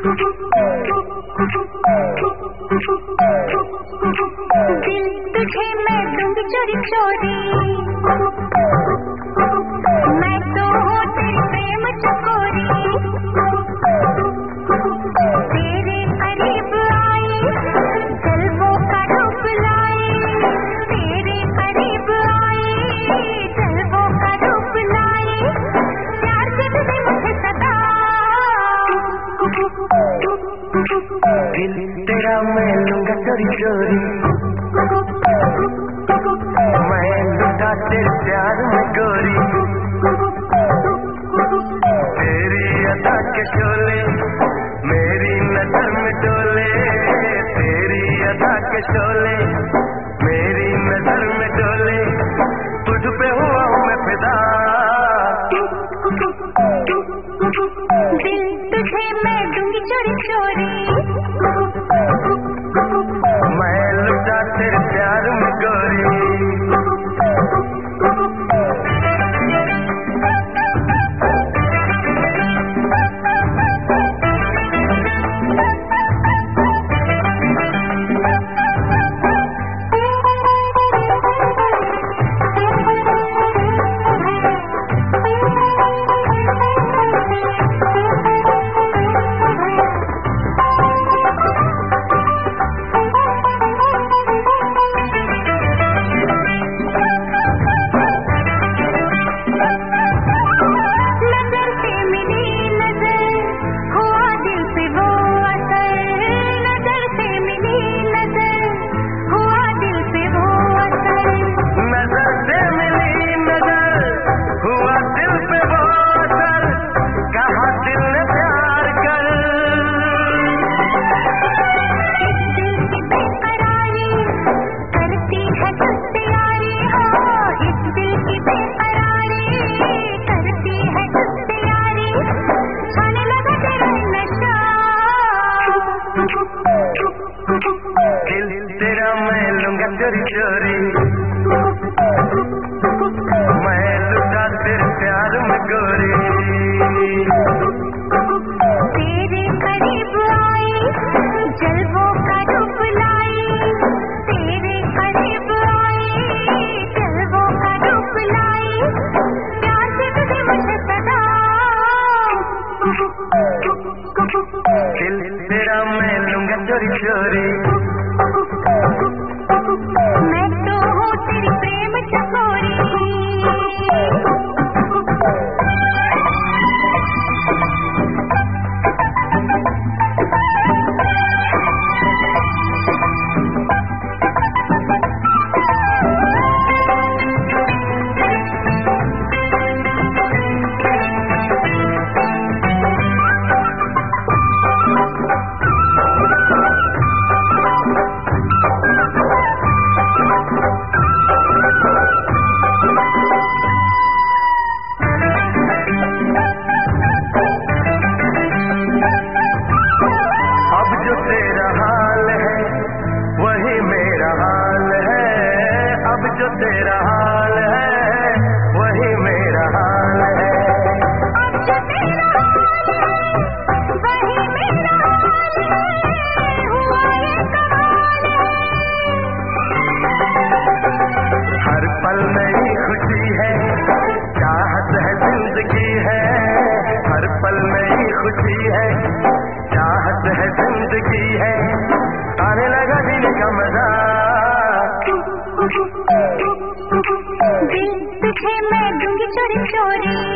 दिल तुझे मैं दूंगी चोरी चोरी, मैं तो हूँ तेरी प्रेम चकोरी। तेरे करीब आई जलवों का रूप लाई, तेरे करीब आई जलवों का रूप लाई। प्यार से तुझे मुझे सदा, दिल तेरा मैं लूंगा चोरी चोरी, मैं लूटा तेरे प्यार में गोरी। तेरी अदा के शोले मेरी नजर में डोले, तेरी अदा के शोले मेरी नजर में डोले। तुझ पे हुआ हूँ मैं फिदा, दिल तुझे मैं दूंगी चोरी चोरी, मैं लुटा तेरे प्यार में गोरी। दिल तेरा मैं लूंगा चोरी चोरी, मैं लुटा तेरे प्यार में गोरी। तेरे करीब आई जलवों का रूप लाई, तेरे करीब आई जलवों का रूप लाई। प्यार से तुझे मुझे सदा, दिल तेरा मैं लूंगा चोरी चोरी, मैं तो हूँ तेरी प्रेम चकोरी। जो तेरा हाल है वही मेरा हाल है। अब जो तेरा हाल है वही मेरा हाल है, हुआ ये कमाल है। हर पल नई खुशी है, चाहत है जिंदगी है। हर पल नई खुशी है, चाहत है जिंदगी है। आने लगा दिन का मजा, दिल तुझे मैं दूंगी चोरी चोरी।